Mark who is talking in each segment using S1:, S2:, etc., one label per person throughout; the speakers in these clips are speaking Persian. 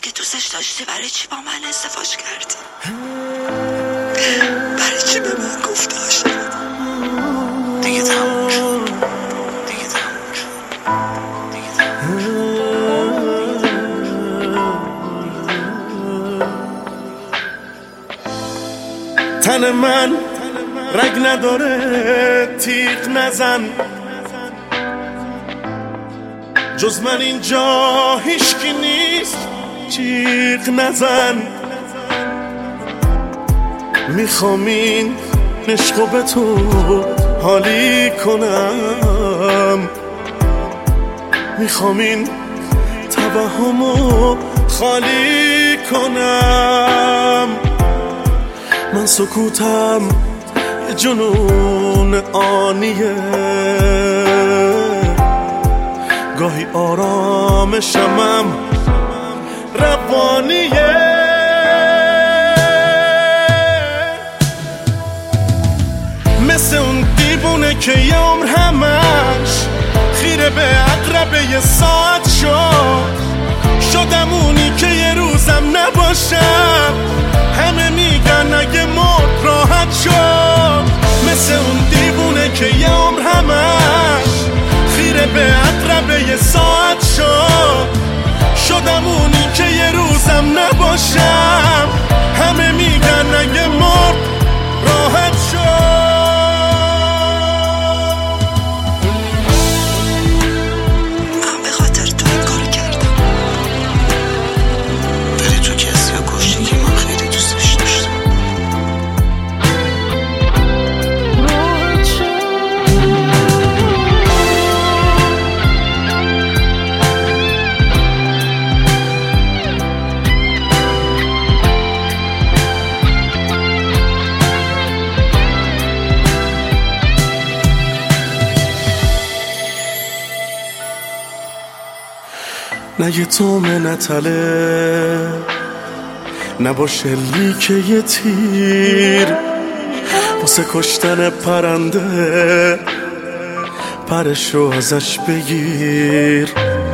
S1: اگه دوستش داشتی برای چی با من ازدواج کردی؟ برای چی به من گفتی عاشقت؟ دیگه تموم شد.
S2: تن من رگ نداره، تیغ نزن، جز من اینجا هیچکی نیست، جیغ نزن. میخوام این عشقو به تو حالی کنم، میخوام این توهمو خالی کنم. من سکوتم یه جنون آنیه، گاهی آرامشمم روانیه. مثل اون دیوونه که یه عمر همش خیره به عقربه یه ساعت شدم اونی که یه روزم نباشم. همه میگن اگه مرد راحت شد. مثل اون دیوونه که یه عمر همش خیره به عقربه یه ساعت شدم اونی که یه روزم نباشم. همه میگن اگه مرد راحت شد.
S1: من به خاطر تو این کارو کردم، ولی تو کسی رو کشتی که من خیلی دوستش داشتم.
S2: نه یه تومه نتله، نباشه لیکه یه تیر واسه کشتن پرنده، پرشو ازش بگیر.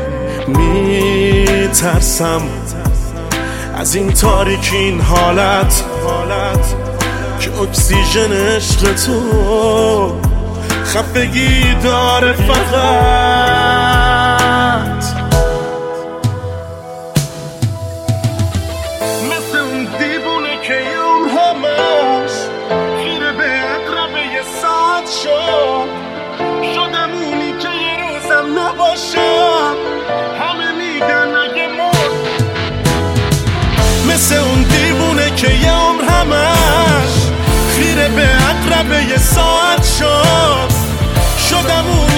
S2: میترسم از این تاریکی، این حالت که اکسیژن عشق تو خفگی داره فقط. شدم اونی که یه روزم نباشم. همه میگن اگه مرد. مثل اون دیوونه که یه عمر همش خیره به عقربه یه ساعت شدم اونی